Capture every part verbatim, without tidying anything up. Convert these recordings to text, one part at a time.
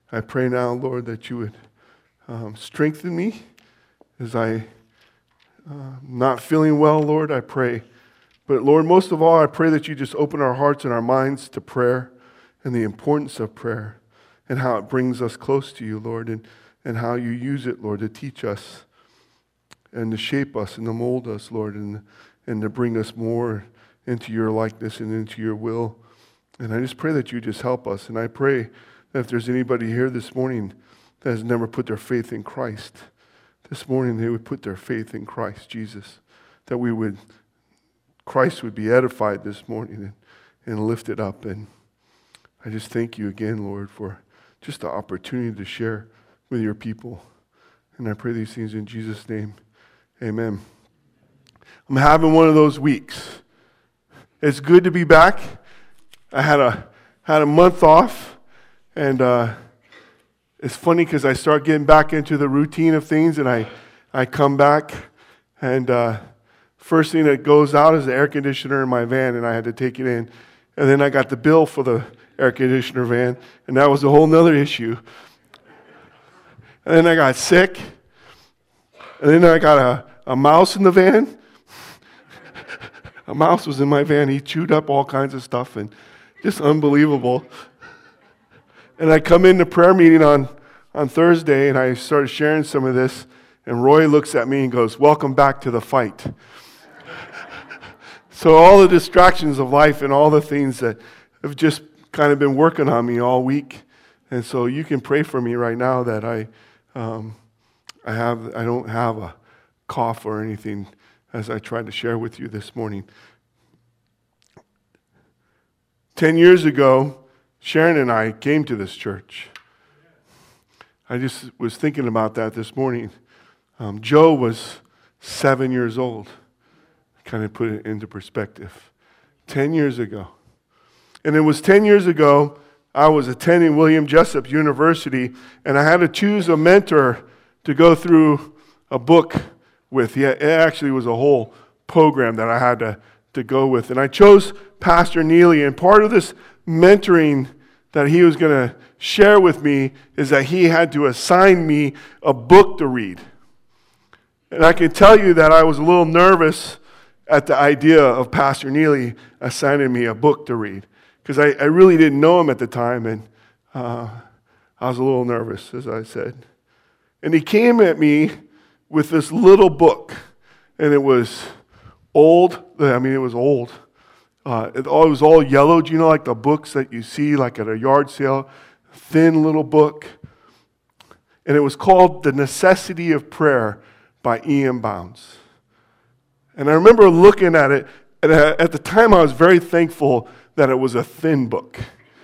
I pray now, Lord, that you would um, strengthen me as I uh, not feeling well, Lord, I pray. But Lord, most of all, I pray that you just open our hearts and our minds to prayer and the importance of prayer and how it brings us close to you, Lord, and, and how you use it, Lord, to teach us and to shape us and to mold us, Lord, and, and to bring us more into your likeness and into your will. And I just pray that you just help us. And I pray that if there's anybody here this morning that has never put their faith in Christ, this morning they would put their faith in Christ Jesus, that we would, Christ would be edified this morning and, and lifted up. And I just thank you again, Lord, for just the opportunity to share with your people. And I pray these things in Jesus' name. Amen. I'm having one of those weeks. It's good to be back. I had a had a month off, and uh, it's funny because I start getting back into the routine of things, and I, I come back, and uh, first thing that goes out is the air conditioner in my van, and I had to take it in. And then I got the bill for the air conditioner van, and that was a whole nother issue. And then I got sick, and then I got a, a mouse in the van. A mouse was in my van. He chewed up all kinds of stuff, and just unbelievable. And I come into prayer meeting on, on Thursday, and I started sharing some of this, and Roy looks at me and goes, "Welcome back to the fight." So all the distractions of life and all the things that have just kind of been working on me all week. And so you can pray for me right now that I um, I have I don't have a cough or anything as I tried to share with you this morning. Ten years ago, Sharon and I came to this church. I just was thinking about that this morning. Um, Joe was seven years old. Kind of put it into perspective. Ten years ago. And it was ten years ago, I was attending William Jessup University, and I had to choose a mentor to go through a book with. Yeah, it actually was a whole program that I had to, to go with. And I chose Pastor Neely, and part of this mentoring that he was going to share with me is that he had to assign me a book to read. And I can tell you that I was a little nervous at the idea of Pastor Neely assigning me a book to read, because I, I really didn't know him at the time, and uh, I was a little nervous, as I said. And he came at me with this little book, and it was old. I mean, it was old. Uh, it, all, it was all yellow. Do you know, like the books that you see like at a yard sale? Thin little book. And it was called The Necessity of Prayer by E M Bounds. And I remember looking at it, and at the time I was very thankful that it was a thin book.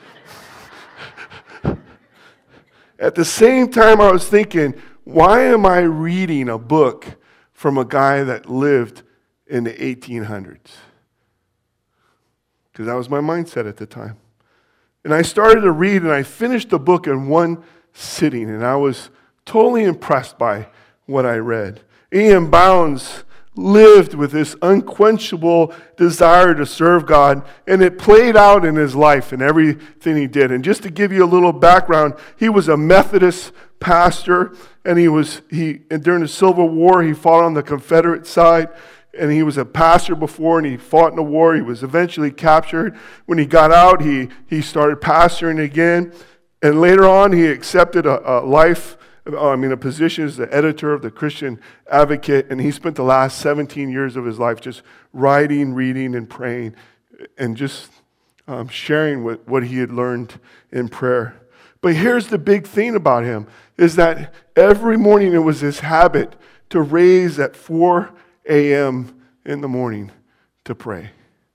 At the same time I was thinking, why am I reading a book from a guy that lived in the eighteen hundreds? Because that was my mindset at the time. And I started to read, and I finished the book in one sitting, and I was totally impressed by what I read. E M Bounds lived with this unquenchable desire to serve God, and it played out in his life and everything he did. And just to give you a little background, he was a Methodist pastor, and he was he and during the Civil War he fought on the Confederate side, and he was a pastor before, and he fought in the war. He was eventually captured. When he got out, he he started pastoring again, and later on he accepted a, a life I mean, a position as the editor of the Christian Advocate, and he spent the last seventeen years of his life just writing, reading, and praying, and just um, sharing what, what he had learned in prayer. But here's the big thing about him, is that every morning it was his habit to raise at four a.m. in the morning to pray.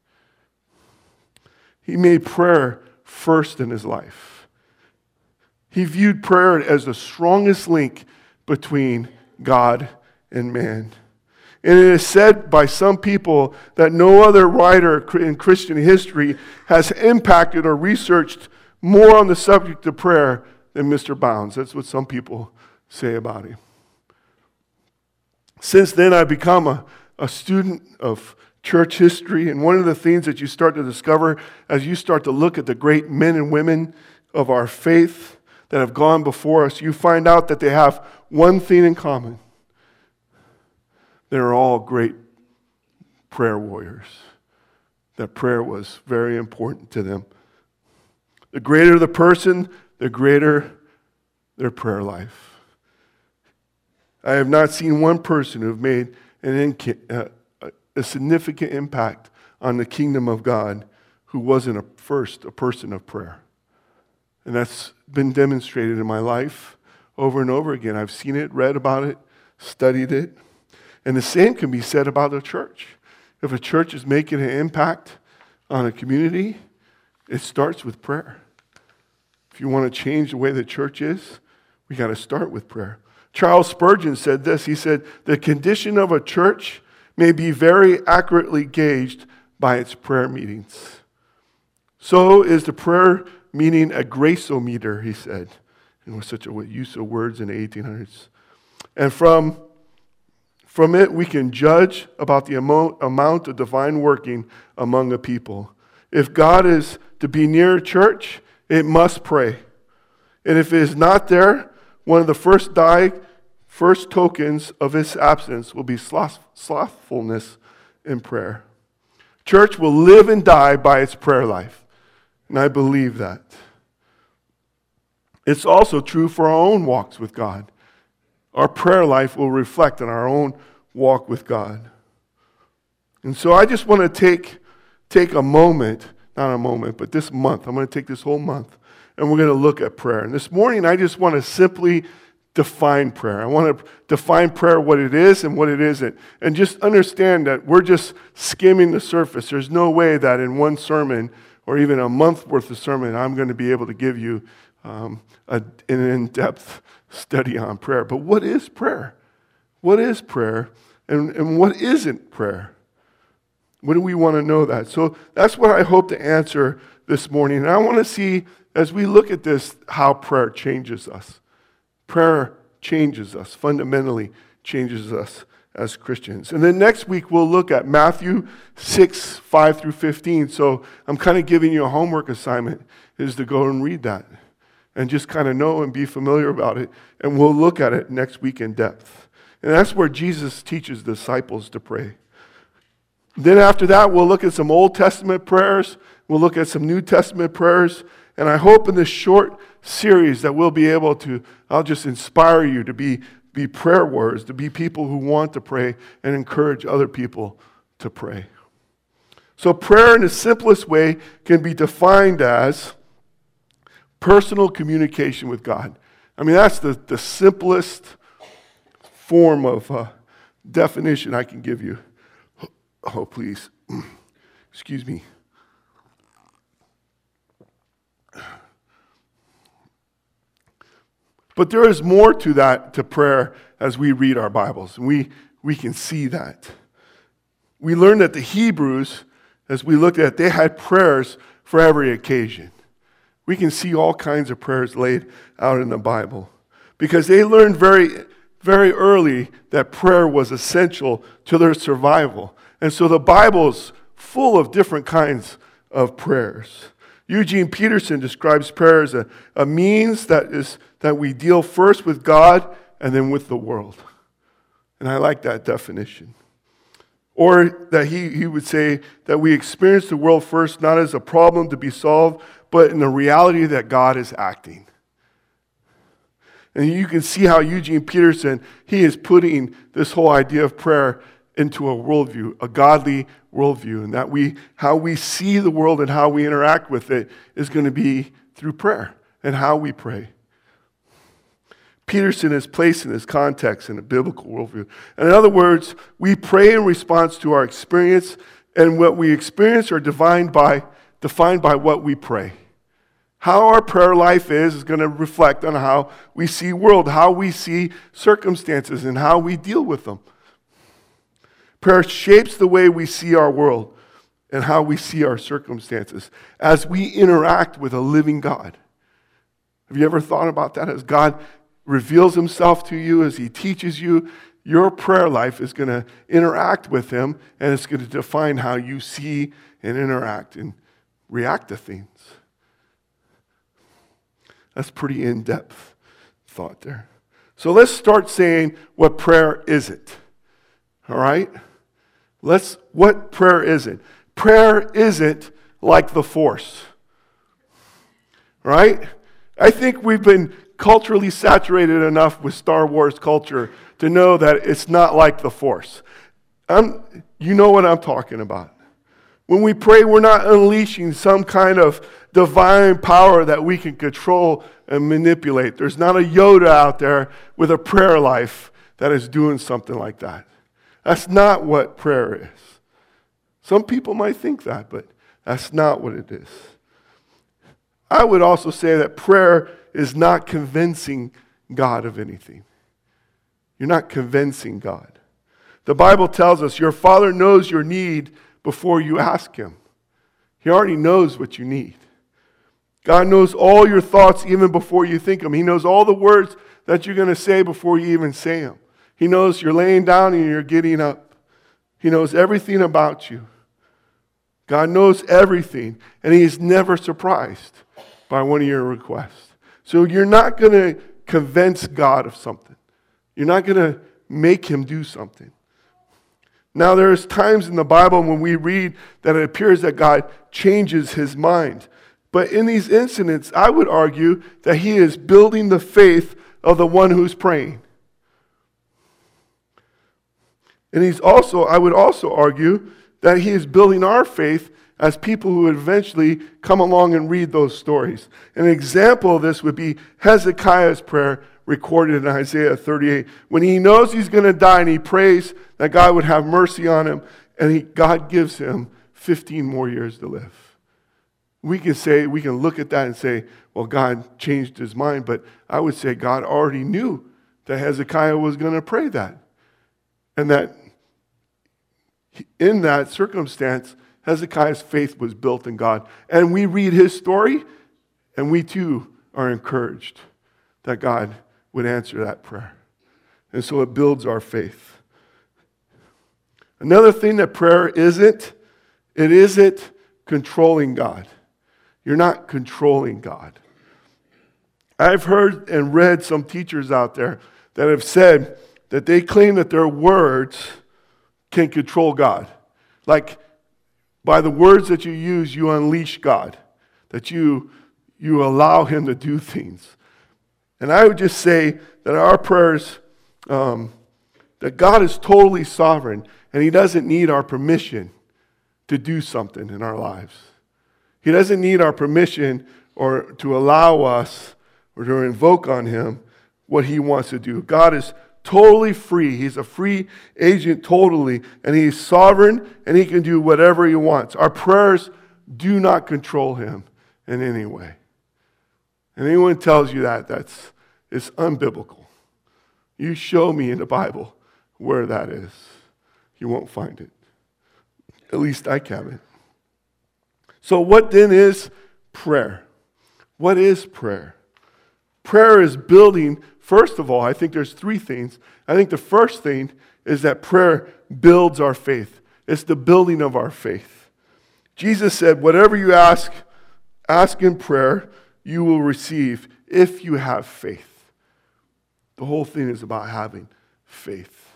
He made prayer first in his life. He viewed prayer as the strongest link between God and man. And it is said by some people that no other writer in Christian history has impacted or researched more on the subject of prayer than Mister Bounds. That's what some people say about him. Since then, I've become a, a student of church history, and one of the things that you start to discover as you start to look at the great men and women of our faith, that have gone before us, you find out that they have one thing in common. They're all great prayer warriors. That prayer was very important to them. The greater the person, the greater their prayer life. I have not seen one person who have made an inca- uh, a significant impact on the kingdom of God who wasn't a, first a person of prayer. And that's been demonstrated in my life over and over again. I've seen it, read about it, studied it. And the same can be said about a church. If a church is making an impact on a community, it starts with prayer. If you want to change the way the church is, we got to start with prayer. Charles Spurgeon said this. He said, the condition of a church may be very accurately gauged by its prayer meetings. So is the prayer meeting a graceometer, he said. It was such a use of words in the eighteen hundreds. And from From it, we can judge about the amount, amount of divine working among a people. If God is to be near a church, it must pray. And if it is not there, one of the first die, first tokens of its absence will be sloth, slothfulness in prayer. Church will live and die by its prayer life. And I believe that. It's also true for our own walks with God. Our prayer life will reflect on our own walk with God. And so I just want to take, take a moment, not a moment, but this month. I'm going to take this whole month, and we're going to look at prayer. And this morning, I just want to simply define prayer. I want to define prayer, what it is and what it isn't. And just understand that we're just skimming the surface. There's no way that in one sermon, or even a month worth of sermon, I'm going to be able to give you um, a, an in-depth study on prayer. But what is prayer? What is prayer? And, and what isn't prayer? What do we want to know that? So that's what I hope to answer this morning. And I want to see, as we look at this, how prayer changes us. Prayer changes us, fundamentally changes us as Christians. And then next week we'll look at Matthew six, five through fifteen. So I'm kind of giving you a homework assignment, is to go and read that. And just kind of know and be familiar about it. And we'll look at it next week in depth. And that's where Jesus teaches the disciples to pray. Then after that, we'll look at some Old Testament prayers. We'll look at some New Testament prayers. And I hope in this short series that we'll be able to, I'll just inspire you to be, be prayer warriors, to be people who want to pray and encourage other people to pray. So prayer in the simplest way can be defined as personal communication with God. I mean, that's the, the simplest form of uh, definition I can give you. Oh, please. Excuse me. But there is more to that, to prayer, as we read our Bibles. And we, we can see that. We learned that the Hebrews, as we looked at, they had prayers for every occasion. We can see all kinds of prayers laid out in the Bible. Because they learned very, very early that prayer was essential to their survival. And so the Bible's full of different kinds of prayers. Eugene Peterson describes prayer as a, a means that is that we deal first with God and then with the world. And I like that definition. Or that he, he would say that we experience the world first not as a problem to be solved, but in the reality that God is acting. And you can see how Eugene Peterson, he is putting this whole idea of prayer into a worldview, a godly worldview, and that we, how we see the world and how we interact with it is going to be through prayer and how we pray. Peterson is placed in this context in a biblical worldview. And in other words, we pray in response to our experience, and what we experience are defined by, defined by what we pray. How our prayer life is is going to reflect on how we see world, how we see circumstances, and how we deal with them. Prayer shapes the way we see our world and how we see our circumstances as we interact with a living God. Have you ever thought about that? As God reveals himself to you, as he teaches you, your prayer life is going to interact with him, and it's going to define how you see and interact and react to things. That's pretty in-depth thought there. So let's start saying what prayer isn't. All right? Let's, what prayer isn't? Prayer isn't like the Force. Right? I think we've been culturally saturated enough with Star Wars culture to know that it's not like the Force. I'm, you know what I'm talking about. When we pray, we're not unleashing some kind of divine power that we can control and manipulate. There's not a Yoda out there with a prayer life that is doing something like that. That's not what prayer is. Some people might think that, but that's not what it is. I would also say that prayer is not convincing God of anything. You're not convincing God. The Bible tells us your Father knows your need before you ask Him. He already knows what you need. God knows all your thoughts even before you think them. He knows all the words that you're going to say before you even say them. He knows you're laying down and you're getting up. He knows everything about you. God knows everything, and He is never surprised by one of your requests. So you're not going to convince God of something. You're not going to make Him do something. Now, there's times in the Bible when we read that it appears that God changes His mind. But in these incidents, I would argue that He is building the faith of the one who's praying. And He's also, I would also argue that He is building our faith as people who eventually come along and read those stories. An example of this would be Hezekiah's prayer recorded in Isaiah thirty-eight. When he knows he's going to die and he prays that God would have mercy on him, and he, God gives him fifteen more years to live. We can say, we can look at that and say, well, God changed His mind, but I would say God already knew that Hezekiah was going to pray that. And that in that circumstance, Hezekiah's faith was built in God. And we read his story, and we too are encouraged that God would answer that prayer. And so it builds our faith. Another thing that prayer isn't, it isn't controlling God. You're not controlling God. I've heard and read some teachers out there that have said that they claim that their words can control God. Like, by the words that you use, you unleash God. That you, you allow Him to do things. And I would just say that our prayers, um, that God is totally sovereign, and He doesn't need our permission to do something in our lives. He doesn't need our permission or to allow us or to invoke on Him what He wants to do. God is totally free. He's a free agent totally, and He's sovereign, and He can do whatever He wants. Our prayers do not control Him in any way. And anyone tells you that, that's it's unbiblical. You show me in the Bible where that is. You won't find it. At least I haven't. So what then is prayer? What is prayer? Prayer is building, first of all, I think there's three things. I think the first thing is that prayer builds our faith. It's the building of our faith. Jesus said, whatever you ask, ask in prayer, you will receive if you have faith. The whole thing is about having faith.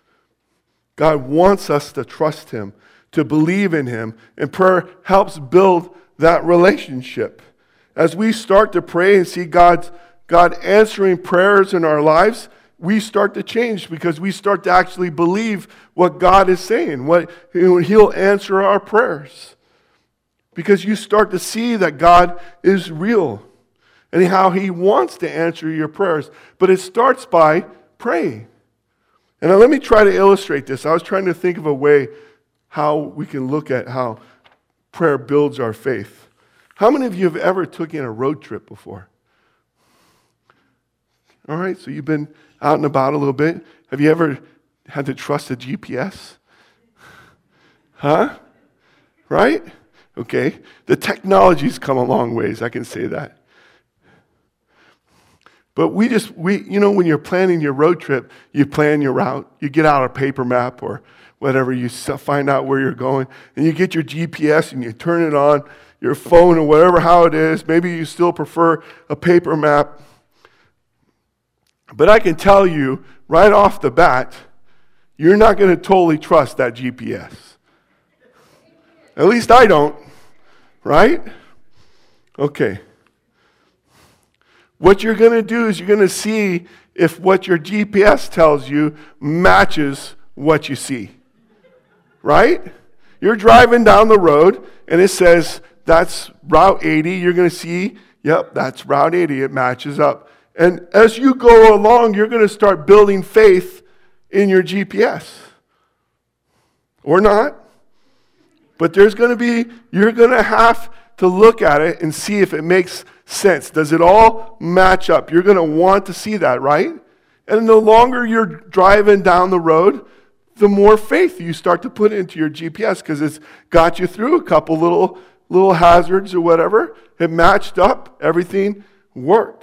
God wants us to trust Him, to believe in Him, and prayer helps build that relationship. As we start to pray and see God's God answering prayers in our lives, we start to change because we start to actually believe what God is saying. What He'll answer our prayers. Because you start to see that God is real and how He wants to answer your prayers. But it starts by praying. And now let me try to illustrate this. I was trying to think of a way how we can look at how prayer builds our faith. How many of you have ever taken a road trip before? All right, so you've been out and about a little bit. Have you ever had to trust a G P S? Huh? Right? Okay. The technology's come a long ways, I can say that. But we just, we, you know, when you're planning your road trip, you plan your route. You get out a paper map or whatever, you find out where you're going, and you get your G P S and you turn it on, your phone or whatever, how it is. Maybe you still prefer a paper map. But I can tell you right off the bat, you're not going to totally trust that G P S. At least I don't, right? Okay. What you're going to do is you're going to see if what your G P S tells you matches what you see, right? You're driving down the road, and it says, that's Route eighty. You're going to see, yep, that's Route eighty. It matches up. And as you go along, you're going to start building faith in your G P S. Or not. But there's going to be, you're going to have to look at it and see if it makes sense. Does it all match up? You're going to want to see that, right? And the longer you're driving down the road, the more faith you start to put into your G P S because it's got you through a couple little, little hazards or whatever. It matched up. Everything worked.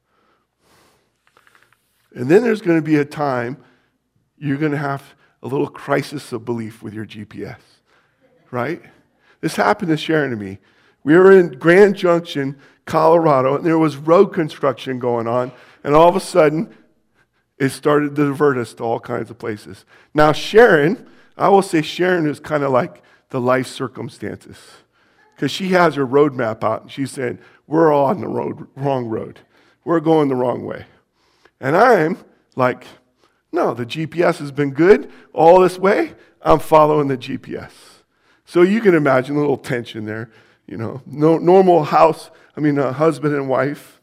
And then there's going to be a time you're going to have a little crisis of belief with your G P S, right? This happened to Sharon and me. We were in Grand Junction, Colorado, and there was road construction going on, and all of a sudden, it started to divert us to all kinds of places. Now, Sharon, I will say Sharon is kind of like the life circumstances, because she has her road map out, and she's saying, we're all on the road, wrong road. We're going the wrong way. And I'm like, no, the G P S has been good all this way. I'm following the G P S. So you can imagine a little tension there. You know, no, normal house, I mean, a husband and wife.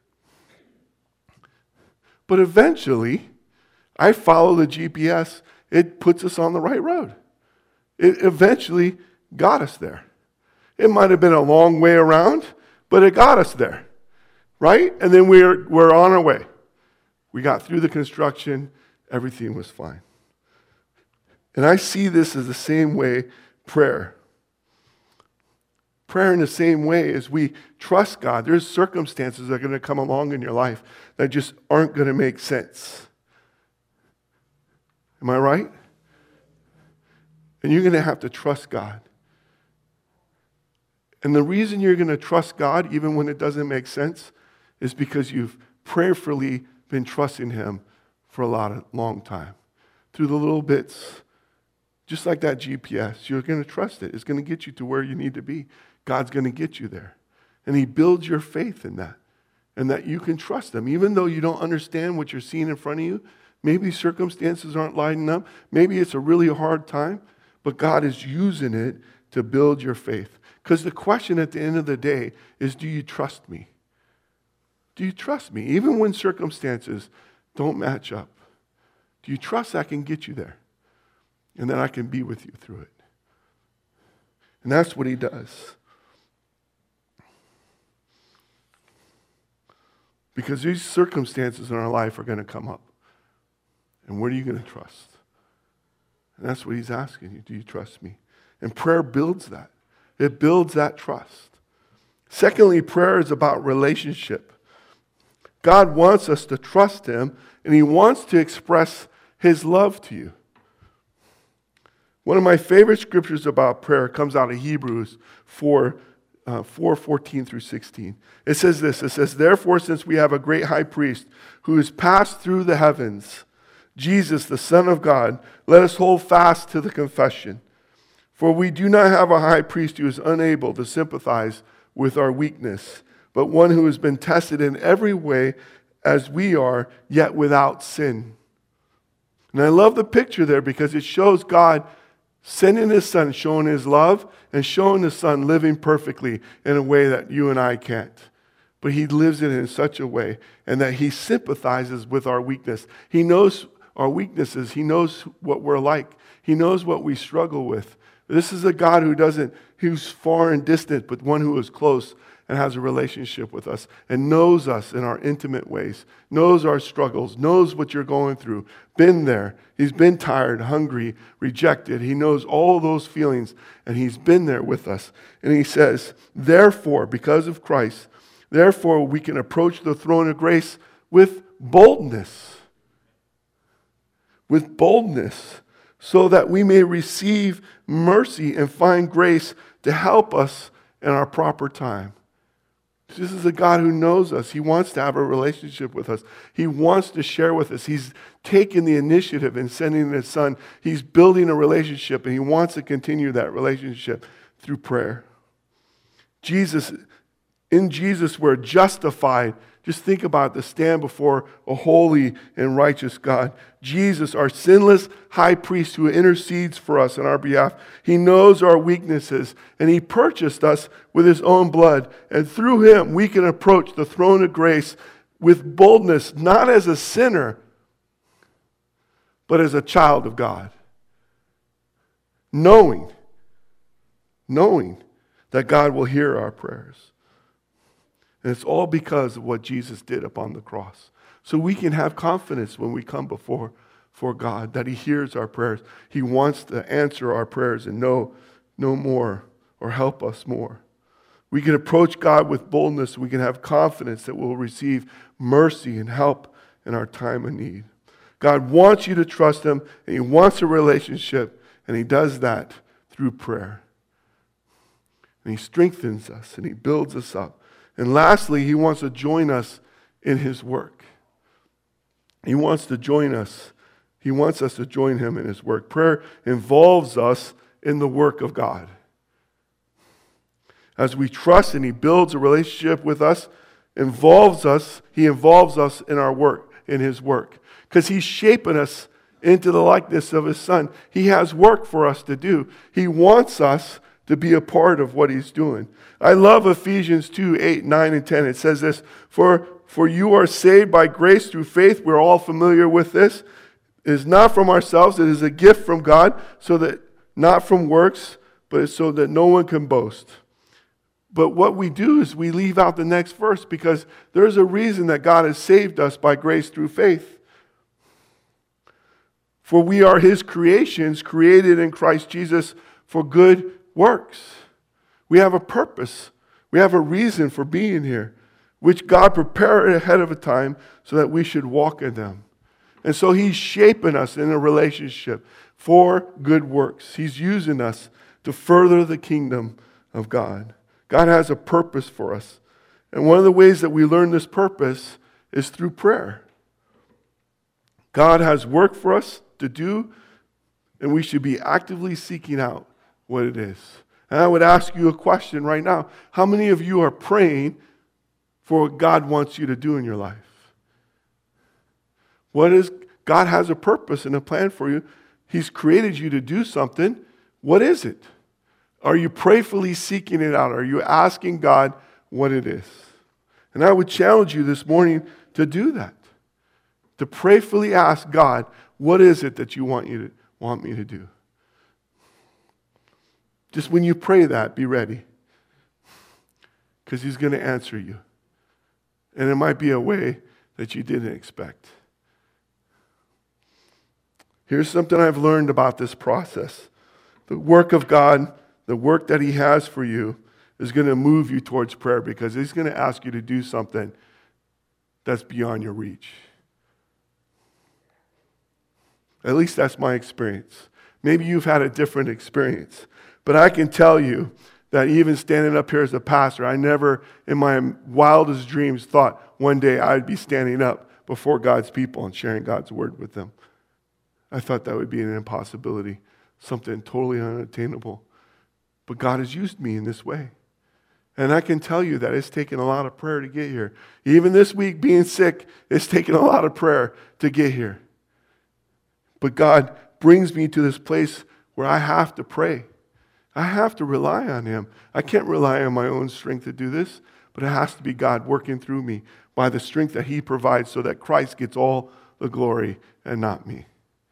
But eventually, I follow the G P S. It puts us on the right road. It eventually got us there. It might have been a long way around, but it got us there, right? And then we're, we're on our way. We got through the construction. Everything was fine. And I see this as the same way prayer. Prayer in the same way as we trust God. There's circumstances that are going to come along in your life that just aren't going to make sense. Am I right? And you're going to have to trust God. And the reason you're going to trust God, even when it doesn't make sense, is because you've prayerfully been trusting Him for a lot of long time. Through the little bits, just like that G P S, you're going to trust it. It's going to get you to where you need to be. God's going to get you there. And He builds your faith in that. And that you can trust Him. Even though you don't understand what you're seeing in front of you, maybe circumstances aren't lining up, maybe it's a really hard time, but God is using it to build your faith. Because the question at the end of the day is, do you trust me? Do you trust me? Even when circumstances don't match up. Do you trust I can get you there? And that I can be with you through it. And that's what He does. Because these circumstances in our life are going to come up. And what are you going to trust? And that's what He's asking you. Do you trust me? And prayer builds that. It builds that trust. Secondly, prayer is about relationship. God wants us to trust Him, and He wants to express His love to you. One of my favorite scriptures about prayer comes out of Hebrews four, uh, four, fourteen through sixteen. It says this, it says, therefore, since we have a great high priest who has passed through the heavens, Jesus, the Son of God, let us hold fast to the confession. For we do not have a high priest who is unable to sympathize with our weakness, but one who has been tested in every way as we are, yet without sin. And I love the picture there because it shows God sending His Son, showing His love, and showing His Son living perfectly in a way that you and I can't. But He lives it in such a way, and that He sympathizes with our weakness. He knows our weaknesses. He knows what we're like. He knows what we struggle with. This is a God who doesn't, who's far and distant, but one who is close and has a relationship with us and knows us in our intimate ways, knows our struggles, knows what you're going through, been there. He's been tired, hungry, rejected. He knows all those feelings, and He's been there with us. And He says, therefore, because of Christ, therefore we can approach the throne of grace with boldness. With boldness, so that we may receive mercy and find grace to help us in our proper time. This is a God who knows us. He wants to have a relationship with us. He wants to share with us. He's taken the initiative in sending His Son. He's building a relationship, and He wants to continue that relationship through prayer. Jesus, in Jesus, we're justified. Just think about the stand before a holy and righteous God. Jesus, our sinless high priest who intercedes for us on our behalf. He knows our weaknesses, and He purchased us with His own blood. And through Him, we can approach the throne of grace with boldness, not as a sinner, but as a child of God. Knowing, knowing that God will hear our prayers. And it's all because of what Jesus did upon the cross. So we can have confidence when we come before for God, that He hears our prayers. He wants to answer our prayers and know, know more or help us more. We can approach God with boldness. We can have confidence that we'll receive mercy and help in our time of need. God wants you to trust Him, and He wants a relationship, and He does that through prayer. And He strengthens us, and He builds us up. And lastly, He wants to join us in His work. He wants to join us. He wants us to join Him in His work. Prayer involves us in the work of God. As we trust and He builds a relationship with us, involves us, He involves us in our work, in His work. Because He's shaping us into the likeness of His Son. He has work for us to do. He wants us to be a part of what He's doing. I love Ephesians two, eight, nine, and ten. It says this, for, for you are saved by grace through faith. We're all familiar with this. It is not from ourselves. It is a gift from God, so that not from works, but so that no one can boast. But what we do is we leave out the next verse, because there's a reason that God has saved us by grace through faith. For we are His creations, created in Christ Jesus for good works. We have a purpose. We have a reason for being here, which God prepared ahead of a time so that we should walk in them. And so He's shaping us in a relationship for good works. He's using us to further the kingdom of God. God has a purpose for us. And one of the ways that we learn this purpose is through prayer. God has work for us to do, and we should be actively seeking out what it is. And I would ask you a question right now. How many of you are praying for what God wants you to do in your life? What is, God has a purpose and a plan for you. He's created you to do something. What is it? Are you prayerfully seeking it out? Are you asking God what it is? And I would challenge you this morning to do that. To prayerfully ask God, what is it that you want you to want me to do? Just when you pray that, be ready. Because He's going to answer you. And it might be a way that you didn't expect. Here's something I've learned about this process. The work of God, the work that He has for you, is going to move you towards prayer, because He's going to ask you to do something that's beyond your reach. At least that's my experience. Maybe you've had a different experience. But I can tell you that even standing up here as a pastor, I never in my wildest dreams thought one day I'd be standing up before God's people and sharing God's word with them. I thought that would be an impossibility, something totally unattainable. But God has used me in this way. And I can tell you that it's taken a lot of prayer to get here. Even this week, being sick, it's taken a lot of prayer to get here. But God brings me to this place where I have to pray. I have to rely on Him. I can't rely on my own strength to do this, but it has to be God working through me by the strength that He provides, so that Christ gets all the glory and not me.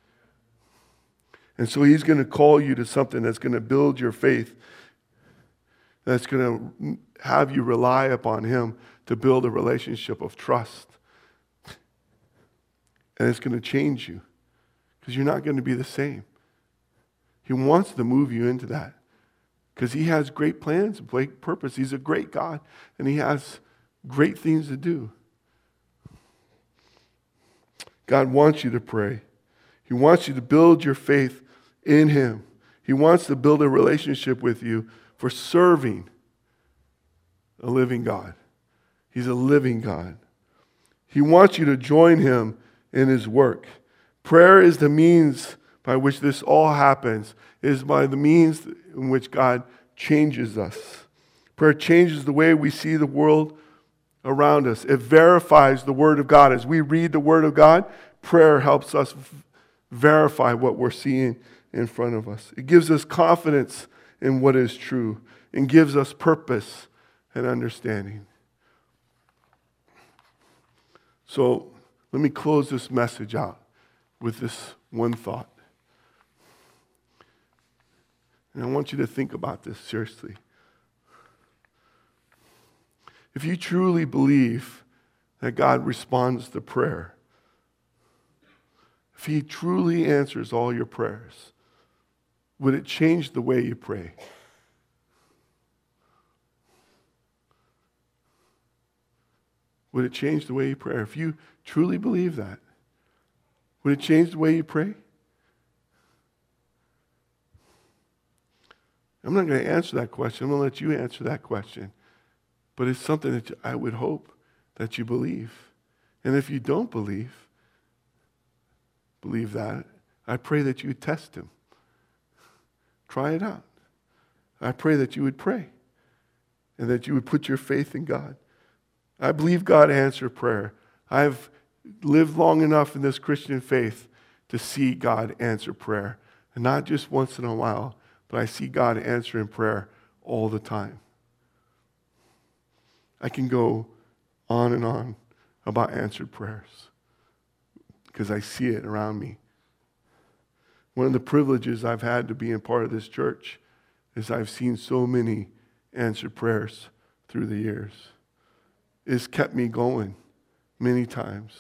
And so He's going to call you to something that's going to build your faith, that's going to have you rely upon Him to build a relationship of trust. And it's going to change you, because you're not going to be the same. He wants to move you into that, because He has great plans and great purpose. He's a great God, and He has great things to do. God wants you to pray. He wants you to build your faith in him. He wants to build a relationship with you for serving a living God. He's a living God. He wants you to join him in his work. Prayer is the means by which this all happens. It is by the means in which God changes us. Prayer changes the way we see the world around us. It verifies the Word of God. As we read the Word of God, prayer helps us verify what we're seeing in front of us. It gives us confidence in what is true and gives us purpose and understanding. So let me close this message out with this one thought. And I want you to think about this seriously. If you truly believe that God responds to prayer, if he truly answers all your prayers, would it change the way you pray? Would it change the way you pray? If you truly believe that, would it change the way you pray? I'm not going to answer that question. I'm going to let you answer that question. But it's something that I would hope that you believe. And if you don't believe, believe that, I pray that you would test him. Try it out. I pray that you would pray and that you would put your faith in God. I believe God answers prayer. I've lived long enough in this Christian faith to see God answer prayer. And not just once in a while, but I see God answering prayer all the time. I can go on and on about answered prayers because I see it around me. One of the privileges I've had to be in part of this church is I've seen so many answered prayers through the years. It's kept me going many times.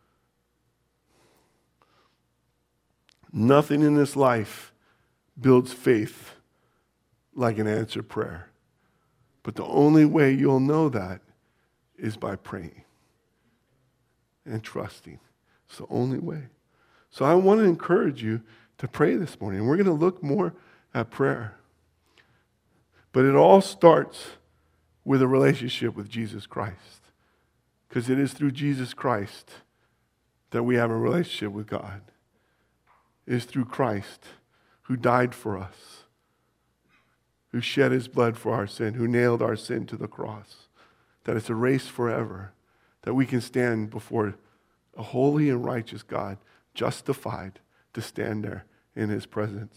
Nothing in this life builds faith like an answered prayer. But the only way you'll know that is by praying and trusting. It's the only way. So I want to encourage you to pray this morning. We're going to look more at prayer. But it all starts with a relationship with Jesus Christ. Because it is through Jesus Christ that we have a relationship with God. It is through Christ who died for us, who shed his blood for our sin, who nailed our sin to the cross, that it's erased forever, that we can stand before a holy and righteous God, justified to stand there in his presence.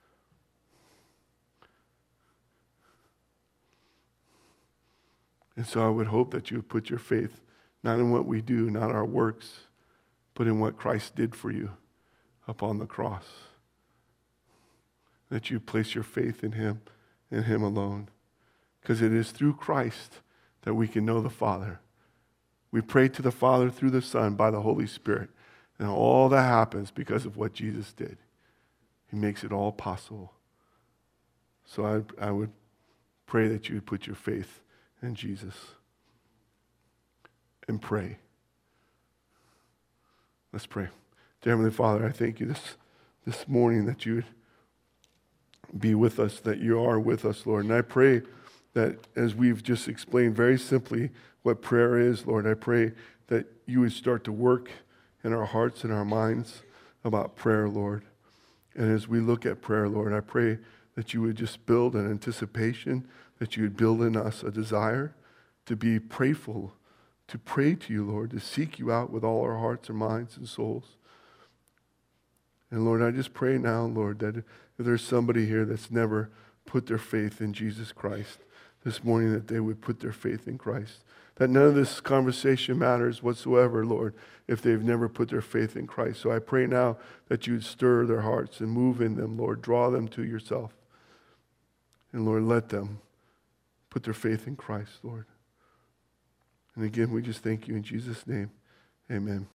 And so I would hope that you would put your faith not in what we do, not our works, but in what Christ did for you upon the cross. That you place your faith in him and him alone. Because it is through Christ that we can know the Father. We pray to the Father through the Son by the Holy Spirit. And all that happens because of what Jesus did. He makes it all possible. So I, I would pray that you would put your faith in Jesus. And pray. Let's pray. Dear Heavenly Father, I thank you this, this morning that you would be with us, that you are with us, Lord. And I pray that as we've just explained very simply what prayer is, Lord, I pray that you would start to work in our hearts and our minds about prayer, Lord. And as we look at prayer, Lord, I pray that you would just build an anticipation, that you would build in us a desire to be prayerful, to pray to you, Lord, to seek you out with all our hearts and minds and souls. And Lord, I just pray now, Lord, that if there's somebody here that's never put their faith in Jesus Christ this morning, that they would put their faith in Christ. That none of this conversation matters whatsoever, Lord, if they've never put their faith in Christ. So I pray now that you would stir their hearts and move in them, Lord. Draw them to yourself. And Lord, let them put their faith in Christ, Lord. And again, we just thank you in Jesus' name. Amen.